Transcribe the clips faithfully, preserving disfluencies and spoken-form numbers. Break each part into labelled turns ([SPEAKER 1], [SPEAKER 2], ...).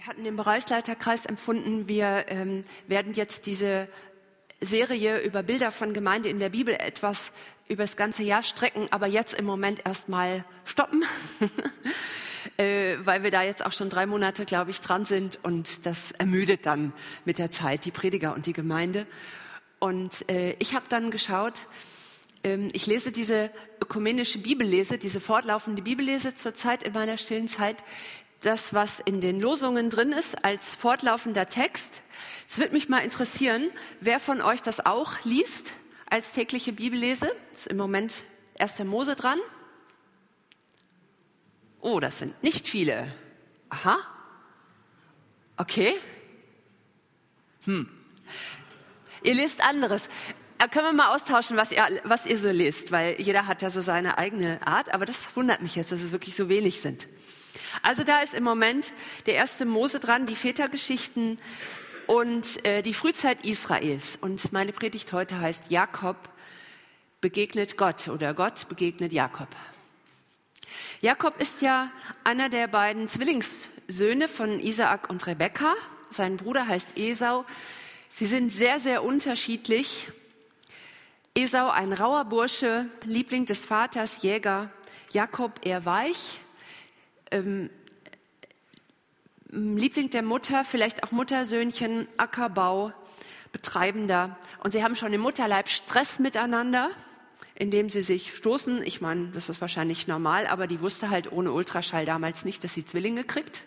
[SPEAKER 1] Wir hatten im Bereichsleiterkreis empfunden, wir ähm, werden jetzt diese Serie über Bilder von Gemeinde in der Bibel etwas über das ganze Jahr strecken, aber jetzt im Moment erstmal stoppen, äh, weil wir da jetzt auch schon drei Monate, glaube ich, dran sind und das ermüdet dann mit der Zeit die Prediger und die Gemeinde. Und äh, ich habe dann geschaut, ähm, ich lese diese ökumenische Bibellese, diese fortlaufende Bibellese zurzeit in meiner stillen Zeit, das, was in den Losungen drin ist, als fortlaufender Text. Es würde mich mal interessieren, wer von euch das auch liest als tägliche Bibellese. Ist im Moment erster Mose dran. Oh, das sind nicht viele. Aha. Okay. Hm. Ihr lest anderes. Da können wir mal austauschen, was ihr, was ihr so lest, weil jeder hat ja so seine eigene Art. Aber das wundert mich jetzt, dass es wirklich so wenig sind. Also da ist im Moment der erste Mose dran, die Vätergeschichten und äh, die Frühzeit Israels. Und meine Predigt heute heißt Jakob begegnet Gott oder Gott begegnet Jakob. Jakob ist ja einer der beiden Zwillingssöhne von Isaak und Rebekka. Sein Bruder heißt Esau. Sie sind sehr, sehr unterschiedlich. Esau ein rauer Bursche, Liebling des Vaters, Jäger. Jakob eher weich. Ähm, Liebling der Mutter, vielleicht auch Muttersöhnchen, Ackerbau, Betreibender. Und sie haben schon im Mutterleib Stress miteinander, indem sie sich stoßen. Ich meine, das ist wahrscheinlich normal, aber die wusste halt ohne Ultraschall damals nicht, dass sie Zwillinge kriegt.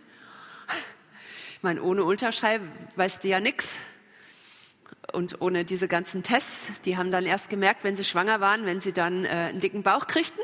[SPEAKER 1] Ich meine, ohne Ultraschall weißt du ja nichts. Und ohne diese ganzen Tests, die haben dann erst gemerkt, wenn sie schwanger waren, wenn sie dann äh, einen dicken Bauch kriegten.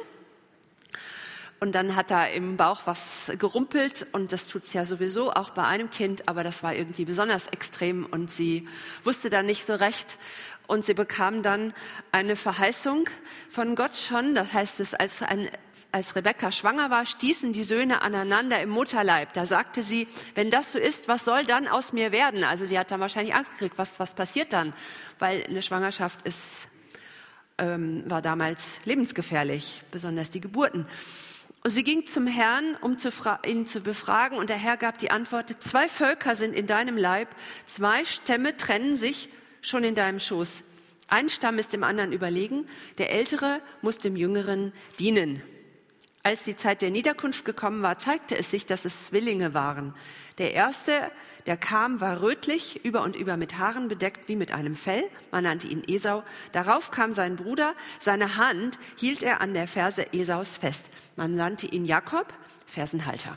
[SPEAKER 1] Und dann hat da im Bauch was gerumpelt und das tut's ja sowieso auch bei einem Kind, aber das war irgendwie besonders extrem und sie wusste dann nicht so recht und sie bekam dann eine Verheißung von Gott schon. Das heißt, es als, ein, als Rebekka schwanger war, stießen die Söhne aneinander im Mutterleib. Da sagte sie, wenn das so ist, was soll dann aus mir werden? Also sie hat dann wahrscheinlich Angst gekriegt, was, was passiert dann? Weil eine Schwangerschaft ist, ähm, war damals lebensgefährlich, besonders die Geburten. Und sie ging zum Herrn, um zu fra- ihn zu befragen, und der Herr gab die Antwort: Zwei Völker sind in deinem Leib, zwei Stämme trennen sich schon in deinem Schoß. Ein Stamm ist dem anderen überlegen, der Ältere muss dem Jüngeren dienen. Als die Zeit der Niederkunft gekommen war, zeigte es sich, dass es Zwillinge waren. Der erste, der kam, war rötlich, über und über mit Haaren bedeckt wie mit einem Fell. Man nannte ihn Esau. Darauf kam sein Bruder. Seine Hand hielt er an der Ferse Esaus fest. Man nannte ihn Jakob, Fersenhalter.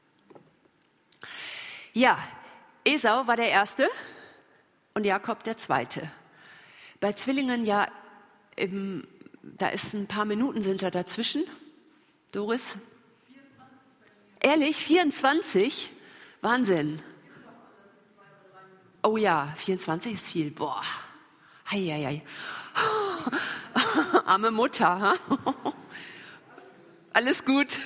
[SPEAKER 1] Ja, Esau war der Erste und Jakob der Zweite. Bei Zwillingen ja, im, da ist ein paar Minuten sind da dazwischen. Doris? Ehrlich, vierundzwanzig? Wahnsinn. Oh ja, vierundzwanzig ist viel. Boah. Hei, hei, hei. Arme Mutter. Ha? Alles gut.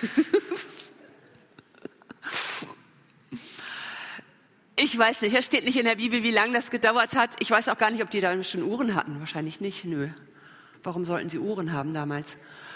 [SPEAKER 1] Ich weiß nicht, es steht nicht in der Bibel, wie lange das gedauert hat. Ich weiß auch gar nicht, ob die da schon Uhren hatten. Wahrscheinlich nicht, nö. Warum sollten sie Uhren haben damals?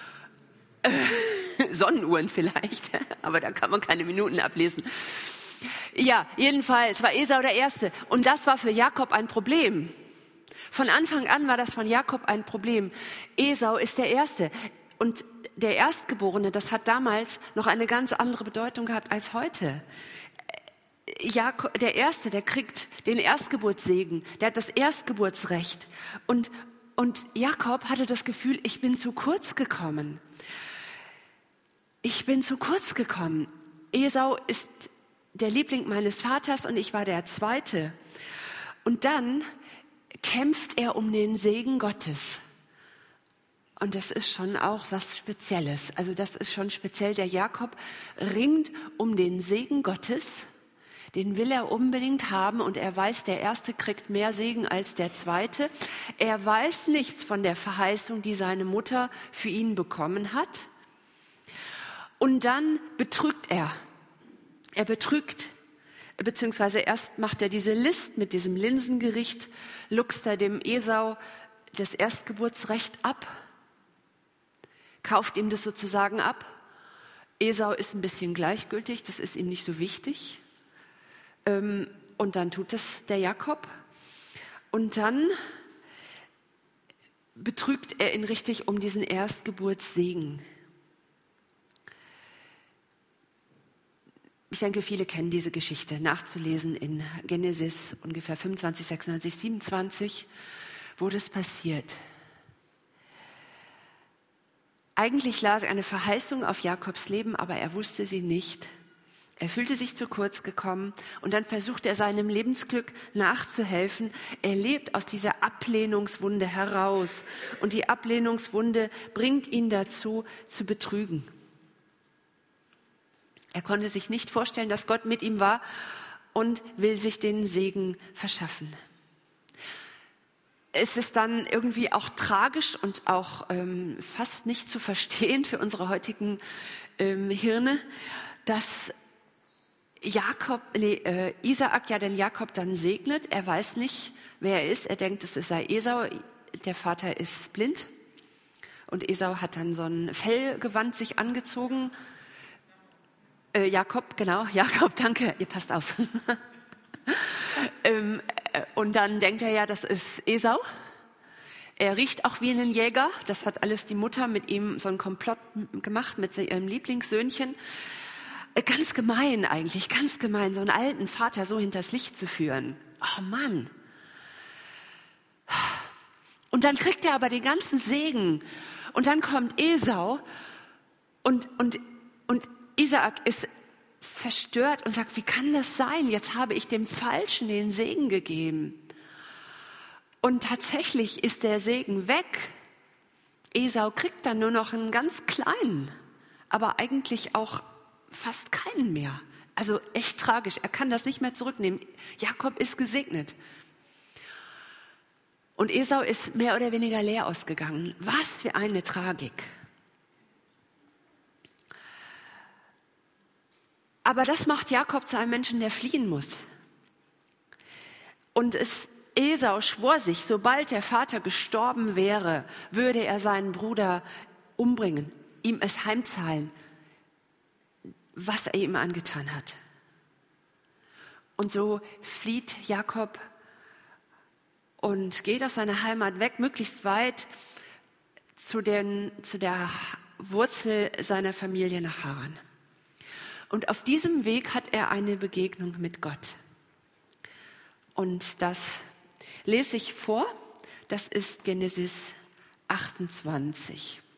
[SPEAKER 1] Sonnenuhren vielleicht, aber da kann man keine Minuten ablesen. Ja, jedenfalls war Esau der Erste und das war für Jakob ein Problem. Von Anfang an war das von Jakob ein Problem. Esau ist der Erste und der Erstgeborene, das hat damals noch eine ganz andere Bedeutung gehabt als heute. Jakob, der Erste, der kriegt den Erstgeburtssegen, der hat das Erstgeburtsrecht und, und Jakob hatte das Gefühl, ich bin zu kurz gekommen. Ich bin zu kurz gekommen. Esau ist der Liebling meines Vaters und ich war der Zweite. Und dann kämpft er um den Segen Gottes. Und das ist schon auch was Spezielles. Also das ist schon speziell. Der Jakob ringt um den Segen Gottes. Den will er unbedingt haben und er weiß, der Erste kriegt mehr Segen als der Zweite. Er weiß nichts von der Verheißung, die seine Mutter für ihn bekommen hat. Und dann betrügt er. Er betrügt, beziehungsweise erst macht er diese List mit diesem Linsengericht, luchst er dem Esau das Erstgeburtsrecht ab, kauft ihm das sozusagen ab. Esau ist ein bisschen gleichgültig, das ist ihm nicht so wichtig. Ähm, und dann tut es der Jakob. Und dann betrügt er ihn richtig um diesen Erstgeburtssegen. Ich denke, viele kennen diese Geschichte, nachzulesen in Genesis ungefähr fünfundzwanzig, sechsundzwanzig, siebenundzwanzig, wo das passiert. Eigentlich lag eine Verheißung auf Jakobs Leben, aber er wusste sie nicht. Er fühlte sich zu kurz gekommen und dann versucht er seinem Lebensglück nachzuhelfen. Er lebt aus dieser Ablehnungswunde heraus und die Ablehnungswunde bringt ihn dazu, zu betrügen. Er konnte sich nicht vorstellen, dass Gott mit ihm war und will sich den Segen verschaffen. Es ist dann irgendwie auch tragisch und auch ähm, fast nicht zu verstehen für unsere heutigen ähm, Hirne, dass Jakob, nee, äh, Isaak ja den Jakob dann segnet. Er weiß nicht, wer er ist. Er denkt, es sei Esau. Der Vater ist blind. Und Esau hat dann so ein Fellgewand sich angezogen. Äh, Jakob, genau, Jakob, danke, ihr passt auf. ähm, äh, und dann denkt er ja, das ist Esau. Er riecht auch wie ein Jäger. Das hat alles die Mutter mit ihm so einen Komplott gemacht, mit ihrem Lieblingssöhnchen. Äh, ganz gemein eigentlich, ganz gemein, so einen alten Vater so hinters Licht zu führen. Oh Mann. Und dann kriegt er aber den ganzen Segen. Und dann kommt Esau und, und, und Isaak ist verstört und sagt, wie kann das sein? Jetzt habe ich dem Falschen den Segen gegeben. Und tatsächlich ist der Segen weg. Esau kriegt dann nur noch einen ganz kleinen, aber eigentlich auch fast keinen mehr. Also echt tragisch. Er kann das nicht mehr zurücknehmen. Jakob ist gesegnet. Und Esau ist mehr oder weniger leer ausgegangen. Was für eine Tragik. Aber das macht Jakob zu einem Menschen, der fliehen muss. Und es, Esau schwor sich, sobald der Vater gestorben wäre, würde er seinen Bruder umbringen, ihm es heimzahlen, was er ihm angetan hat. Und so flieht Jakob und geht aus seiner Heimat weg, möglichst weit zu, den, zu der Wurzel seiner Familie nach Haran. Und auf diesem Weg hat er eine Begegnung mit Gott. Und das lese ich vor, das ist Genesis achtundzwanzig.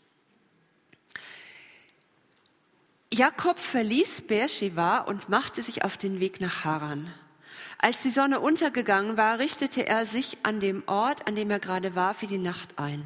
[SPEAKER 1] Jakob verließ Beersheba und machte sich auf den Weg nach Haran. Als die Sonne untergegangen war, richtete er sich an dem Ort, an dem er gerade war, für die Nacht ein.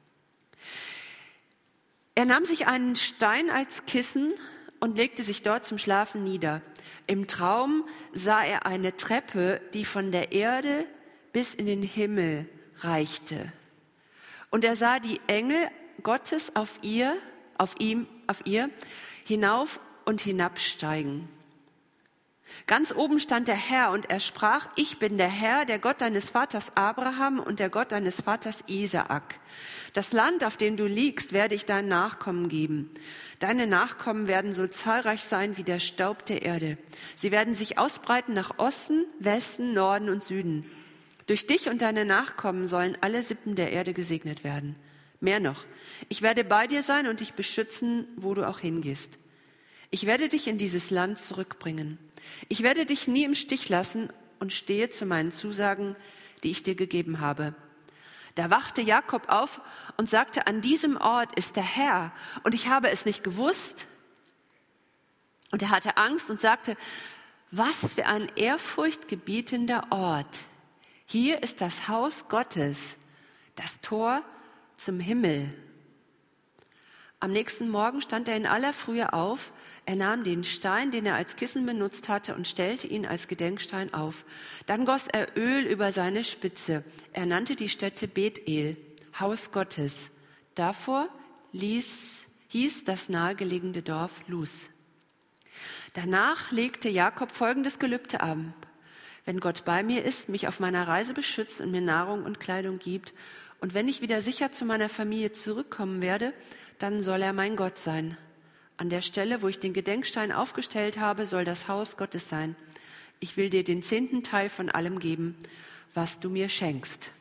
[SPEAKER 1] Er nahm sich einen Stein als Kissen und legte sich dort zum Schlafen nieder. Im Traum sah er eine Treppe, die von der Erde bis in den Himmel reichte. Und er sah die Engel Gottes auf ihr, auf ihm, auf ihr hinauf und hinabsteigen. Ganz oben stand der Herr und er sprach, ich bin der Herr, der Gott deines Vaters Abraham und der Gott deines Vaters Isaak. Das Land, auf dem du liegst, werde ich deinen Nachkommen geben. Deine Nachkommen werden so zahlreich sein wie der Staub der Erde. Sie werden sich ausbreiten nach Osten, Westen, Norden und Süden. Durch dich und deine Nachkommen sollen alle Sippen der Erde gesegnet werden. Mehr noch, ich werde bei dir sein und dich beschützen, wo du auch hingehst. Ich werde dich in dieses Land zurückbringen. Ich werde dich nie im Stich lassen und stehe zu meinen Zusagen, die ich dir gegeben habe. Da wachte Jakob auf und sagte, an diesem Ort ist der Herr und ich habe es nicht gewusst. Und er hatte Angst und sagte, was für ein ehrfurchtgebietender Ort. Hier ist das Haus Gottes, das Tor zum Himmel. Am nächsten Morgen stand er in aller Frühe auf. Er nahm den Stein, den er als Kissen benutzt hatte, und stellte ihn als Gedenkstein auf. Dann goss er Öl über seine Spitze. Er nannte die Stätte Bethel, Haus Gottes. Davor ließ, hieß das nahegelegene Dorf Luz. Danach legte Jakob folgendes Gelübde ab. Wenn Gott bei mir ist, mich auf meiner Reise beschützt und mir Nahrung und Kleidung gibt, und wenn ich wieder sicher zu meiner Familie zurückkommen werde, dann soll er mein Gott sein. An der Stelle, wo ich den Gedenkstein aufgestellt habe, soll das Haus Gottes sein. Ich will dir den zehnten Teil von allem geben, was du mir schenkst.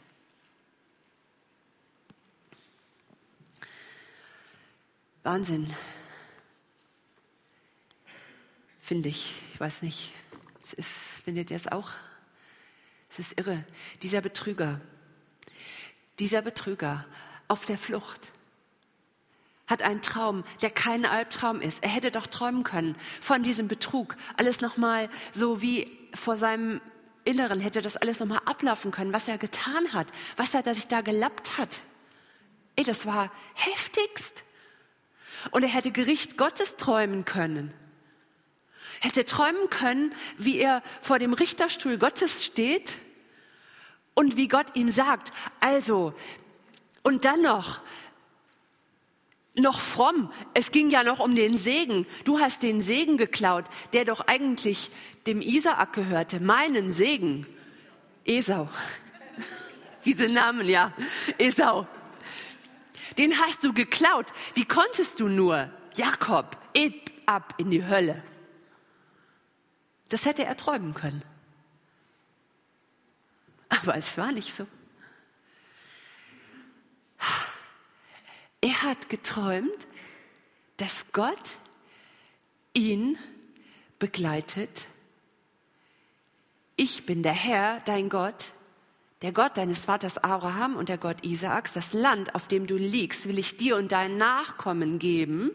[SPEAKER 1] Wahnsinn. Finde ich. Ich weiß nicht. Es ist, findet ihr es auch? Es ist irre. Dieser Betrüger, dieser Betrüger auf der Flucht hat einen Traum, der kein Albtraum ist. Er hätte doch träumen können von diesem Betrug. Alles nochmal so wie vor seinem Inneren hätte das alles nochmal ablaufen können, was er getan hat, was er da sich da gelappt hat. Ey, das war heftigst. Und er hätte Gericht Gottes träumen können. Hätte träumen können, wie er vor dem Richterstuhl Gottes steht und wie Gott ihm sagt, also, und dann noch, noch fromm, es ging ja noch um den Segen. Du hast den Segen geklaut, der doch eigentlich dem Isaak gehörte, meinen Segen. Esau. Diese Namen, ja, Esau. Den hast du geklaut. Wie konntest du nur? Jakob, ab in die Hölle. Das hätte er träumen können. Aber es war nicht so. Er hat geträumt, dass Gott ihn begleitet. Ich bin der Herr, dein Gott, der Gott deines Vaters Abraham und der Gott Isaaks. Das Land, auf dem du liegst, will ich dir und deinen Nachkommen geben.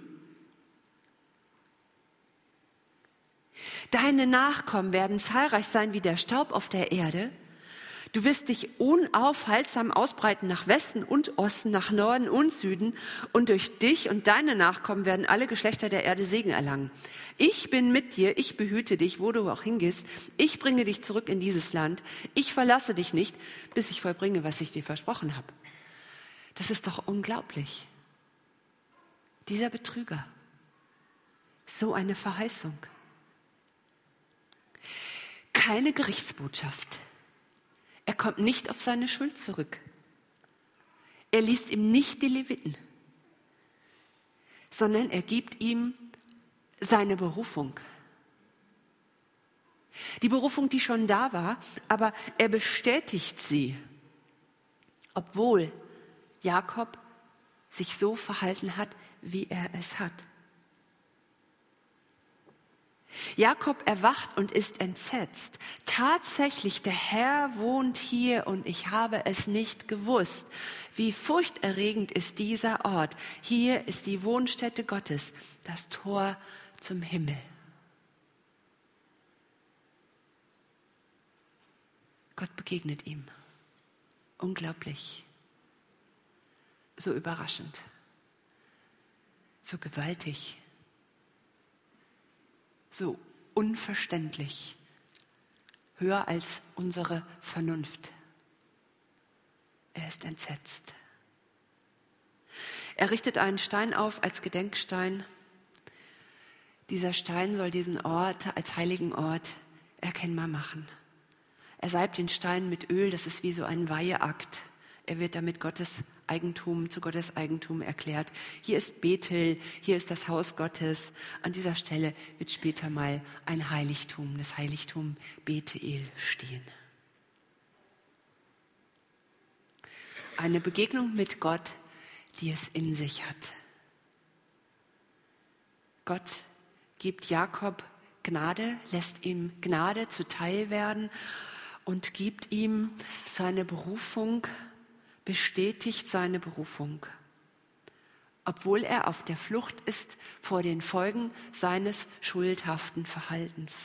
[SPEAKER 1] Deine Nachkommen werden zahlreich sein wie der Staub auf der Erde. Du wirst dich unaufhaltsam ausbreiten nach Westen und Osten, nach Norden und Süden. Und durch dich und deine Nachkommen werden alle Geschlechter der Erde Segen erlangen. Ich bin mit dir, ich behüte dich, wo du auch hingehst. Ich bringe dich zurück in dieses Land. Ich verlasse dich nicht, bis ich vollbringe, was ich dir versprochen habe. Das ist doch unglaublich. Dieser Betrüger. So eine Verheißung. Keine Gerichtsbotschaft. Er kommt nicht auf seine Schuld zurück. Er liest ihm nicht die Leviten, sondern er gibt ihm seine Berufung. Die Berufung, die schon da war, aber er bestätigt sie, obwohl Jakob sich so verhalten hat, wie er es hat. Jakob erwacht und ist entsetzt. Tatsächlich, der Herr wohnt hier und ich habe es nicht gewusst. Wie furchterregend ist dieser Ort. Hier ist die Wohnstätte Gottes, das Tor zum Himmel. Gott begegnet ihm. Unglaublich. So überraschend. So gewaltig. So unverständlich, höher als unsere Vernunft. Er ist entsetzt. Er richtet einen Stein auf als Gedenkstein. Dieser Stein soll diesen Ort als heiligen Ort erkennbar machen. Er salbt den Stein mit Öl, das ist wie so ein Weiheakt. Er wird damit Gottes Eigentum zu Gottes Eigentum erklärt. Hier ist Bethel, hier ist das Haus Gottes. An dieser Stelle wird später mal ein Heiligtum, das Heiligtum Bethel stehen. Eine Begegnung mit Gott, die es in sich hat. Gott gibt Jakob Gnade, lässt ihm Gnade zuteil werden und gibt ihm seine Berufung, bestätigt seine Berufung, obwohl er auf der Flucht ist vor den Folgen seines schuldhaften Verhaltens.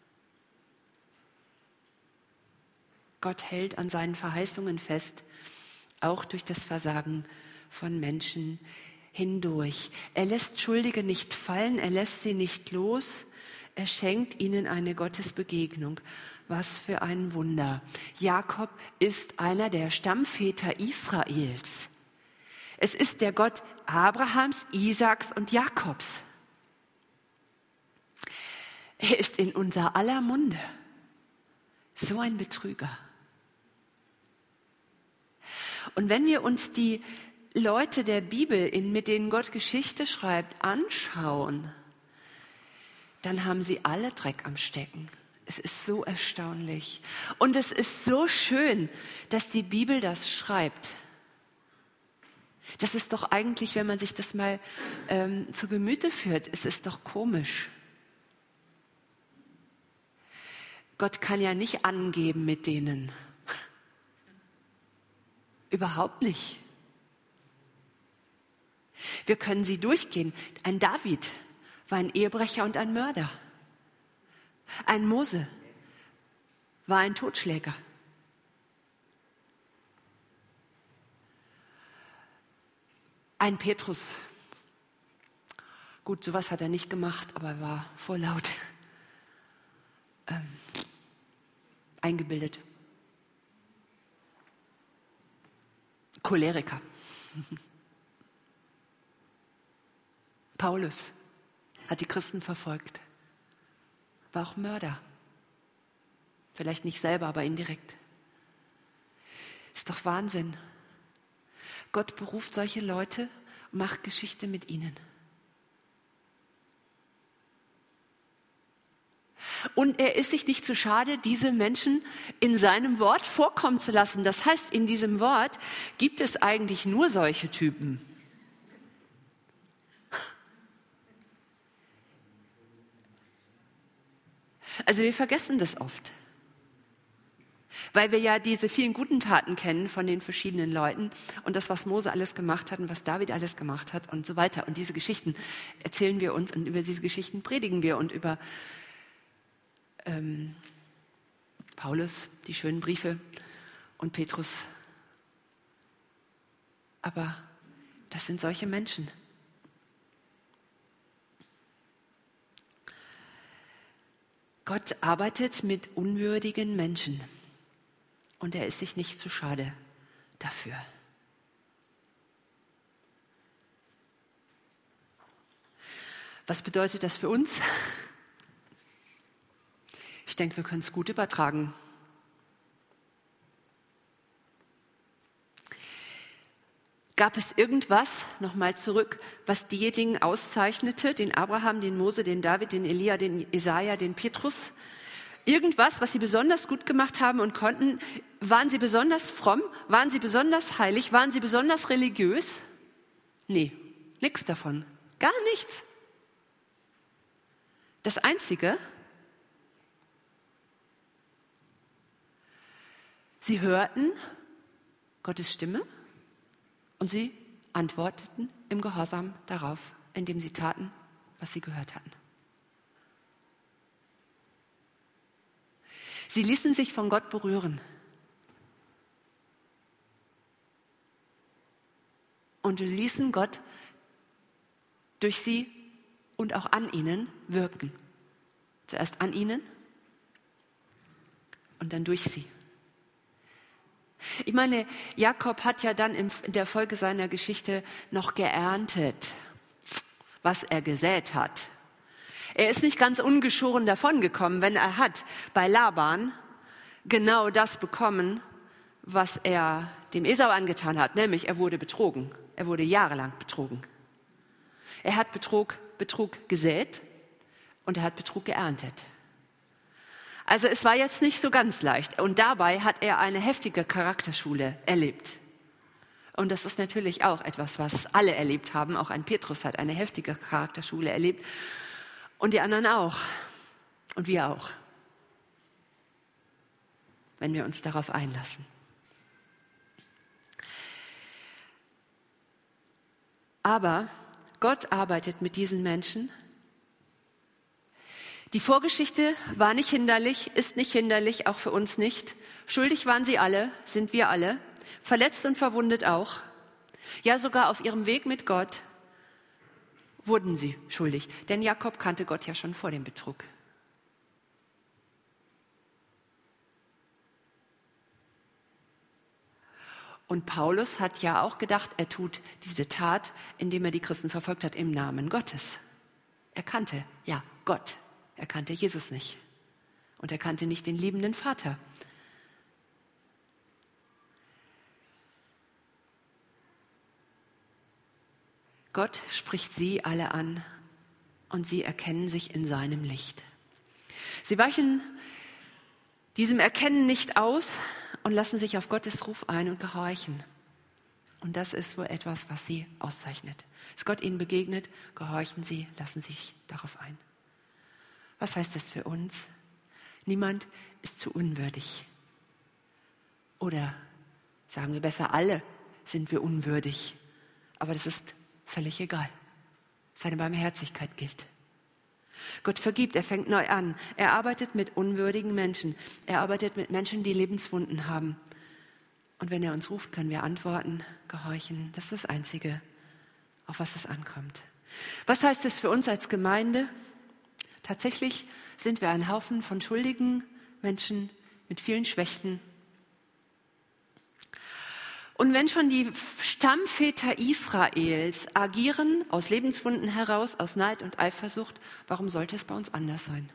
[SPEAKER 1] Gott hält an seinen Verheißungen fest, auch durch das Versagen von Menschen hindurch. Er lässt Schuldige nicht fallen, er lässt sie nicht los, er schenkt ihnen eine Gottesbegegnung. Was für ein Wunder. Jakob ist einer der Stammväter Israels. Es ist der Gott Abrahams, Isaaks und Jakobs. Er ist in unser aller Munde. So ein Betrüger. Und wenn wir uns die Leute der Bibel, mit denen Gott Geschichte schreibt, anschauen, dann haben sie alle Dreck am Stecken. Es ist so erstaunlich. Und es ist so schön, dass die Bibel das schreibt. Das ist doch eigentlich, wenn man sich das mal ähm, zu Gemüte führt, es ist doch komisch. Gott kann ja nicht angeben mit denen. Überhaupt nicht. Wir können sie durchgehen. Ein David war ein Ehebrecher und ein Mörder. Ein Mose war ein Totschläger. Ein Petrus, gut, sowas hat er nicht gemacht, aber er war vorlaut, ähm, eingebildet. Choleriker. Paulus hat die Christen verfolgt, war auch Mörder. Vielleicht nicht selber, aber indirekt. Ist doch Wahnsinn. Gott beruft solche Leute und macht Geschichte mit ihnen. Und er ist sich nicht zu schade, diese Menschen in seinem Wort vorkommen zu lassen. Das heißt, in diesem Wort gibt es eigentlich nur solche Typen. Also wir vergessen das oft, weil wir ja diese vielen guten Taten kennen von den verschiedenen Leuten und das, was Mose alles gemacht hat und was David alles gemacht hat und so weiter. Und diese Geschichten erzählen wir uns und über diese Geschichten predigen wir und über ähm, Paulus, die schönen Briefe und Petrus. Aber das sind solche Menschen. Gott arbeitet mit unwürdigen Menschen und er ist sich nicht zu schade dafür. Was bedeutet das für uns? Ich denke, wir können es gut übertragen. Gab es irgendwas, nochmal zurück, was diejenigen auszeichnete, den Abraham, den Mose, den David, den Elia, den Jesaja, den Petrus? Irgendwas, was sie besonders gut gemacht haben und konnten? Waren sie besonders fromm? Waren sie besonders heilig? Waren sie besonders religiös? Nee, nichts davon. Gar nichts. Das Einzige, sie hörten Gottes Stimme und sie antworteten im Gehorsam darauf, indem sie taten, was sie gehört hatten. Sie ließen sich von Gott berühren. Und sie ließen Gott durch sie und auch an ihnen wirken. Zuerst an ihnen und dann durch sie. Ich meine, Jakob hat ja dann in der Folge seiner Geschichte noch geerntet, was er gesät hat. Er ist nicht ganz ungeschoren davongekommen, wenn er hat bei Laban genau das bekommen, was er dem Esau angetan hat, nämlich er wurde betrogen. Er wurde jahrelang betrogen. Er hat Betrug, Betrug gesät und er hat Betrug geerntet. Also es war jetzt nicht so ganz leicht. Und dabei hat er eine heftige Charakterschule erlebt. Und das ist natürlich auch etwas, was alle erlebt haben. Auch ein Petrus hat eine heftige Charakterschule erlebt. Und die anderen auch. Und wir auch. Wenn wir uns darauf einlassen. Aber Gott arbeitet mit diesen Menschen. Die Vorgeschichte war nicht hinderlich, ist nicht hinderlich, auch für uns nicht. Schuldig waren sie alle, sind wir alle, verletzt und verwundet auch. Ja, sogar auf ihrem Weg mit Gott wurden sie schuldig, denn Jakob kannte Gott ja schon vor dem Betrug. Und Paulus hat ja auch gedacht, er tut diese Tat, indem er die Christen verfolgt hat, im Namen Gottes. Er kannte, ja, Gott. Er kannte Jesus nicht. Und er kannte nicht den liebenden Vater. Gott spricht sie alle an und sie erkennen sich in seinem Licht. Sie weichen diesem Erkennen nicht aus und lassen sich auf Gottes Ruf ein und gehorchen. Und das ist wohl etwas, was sie auszeichnet. Als Gott ihnen begegnet, gehorchen sie, lassen sich darauf ein. Was heißt das für uns? Niemand ist zu unwürdig. Oder sagen wir besser, alle sind wir unwürdig. Aber das ist völlig egal. Seine Barmherzigkeit gilt. Gott vergibt, er fängt neu an. Er arbeitet mit unwürdigen Menschen. Er arbeitet mit Menschen, die Lebenswunden haben. Und wenn er uns ruft, können wir antworten, gehorchen. Das ist das Einzige, auf was es ankommt. Was heißt es für uns als Gemeinde? Tatsächlich sind wir ein Haufen von schuldigen Menschen mit vielen Schwächen. Und wenn schon die Stammväter Israels agieren aus Lebenswunden heraus, aus Neid und Eifersucht, warum sollte es bei uns anders sein?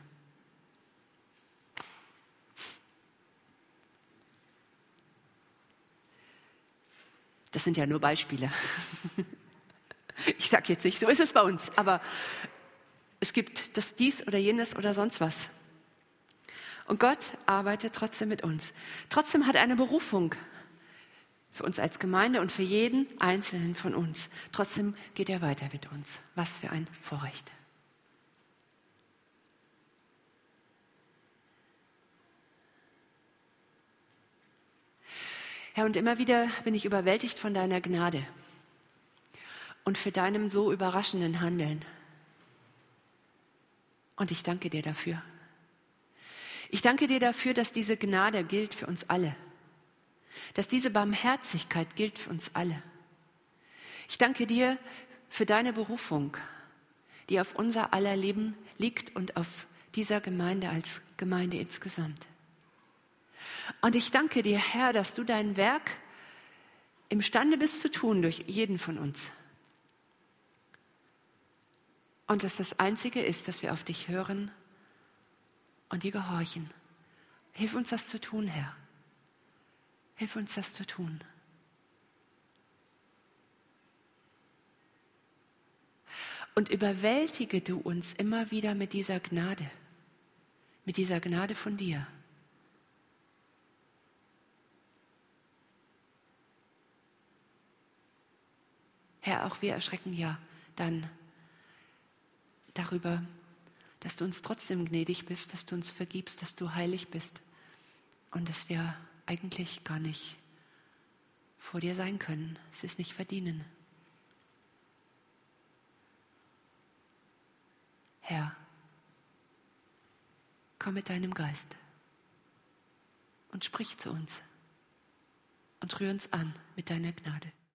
[SPEAKER 1] Das sind ja nur Beispiele. Ich sage jetzt nicht, so ist es bei uns, aber es gibt das dies oder jenes oder sonst was. Und Gott arbeitet trotzdem mit uns. Trotzdem hat er eine Berufung für uns als Gemeinde und für jeden Einzelnen von uns. Trotzdem geht er weiter mit uns. Was für ein Vorrecht. Herr, und immer wieder bin ich überwältigt von deiner Gnade und für deinem so überraschenden Handeln. Und ich danke dir dafür. Ich danke dir dafür, dass diese Gnade gilt für uns alle. Dass diese Barmherzigkeit gilt für uns alle. Ich danke dir für deine Berufung, die auf unser aller Leben liegt und auf dieser Gemeinde als Gemeinde insgesamt. Und ich danke dir, Herr, dass du dein Werk imstande bist zu tun durch jeden von uns. Und dass das Einzige ist, dass wir auf dich hören und dir gehorchen. Hilf uns das zu tun, Herr. Hilf uns das zu tun. Und überwältige du uns immer wieder mit dieser Gnade, mit dieser Gnade von dir. Herr, auch wir erschrecken ja dann darüber, dass du uns trotzdem gnädig bist, dass du uns vergibst, dass du heilig bist und dass wir eigentlich gar nicht vor dir sein können, es ist nicht verdienen. Herr, komm mit deinem Geist und sprich zu uns und rühr uns an mit deiner Gnade.